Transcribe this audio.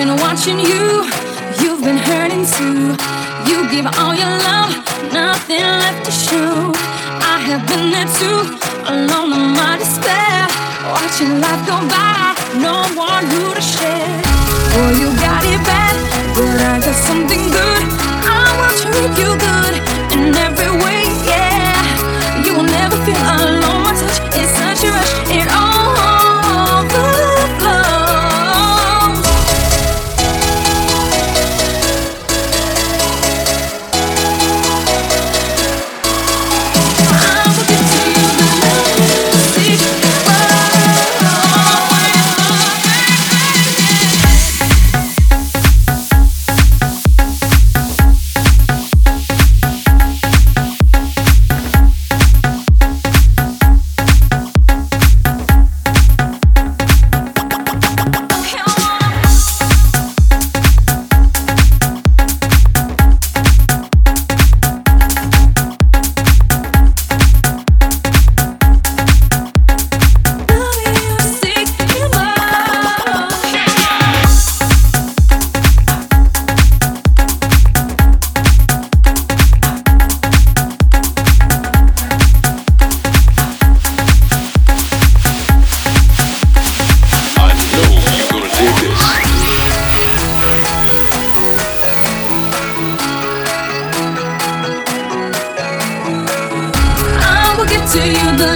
been watching you, you've been hurting too. You give all your love, nothing left to show. I have been there too, alone in my despair, watching life go by, no one who to share. Oh, you got it bad, but I got something good. I will treat you good in every way, yeah. You will never feel alone. My touch is such a rush, it all overflows. To you the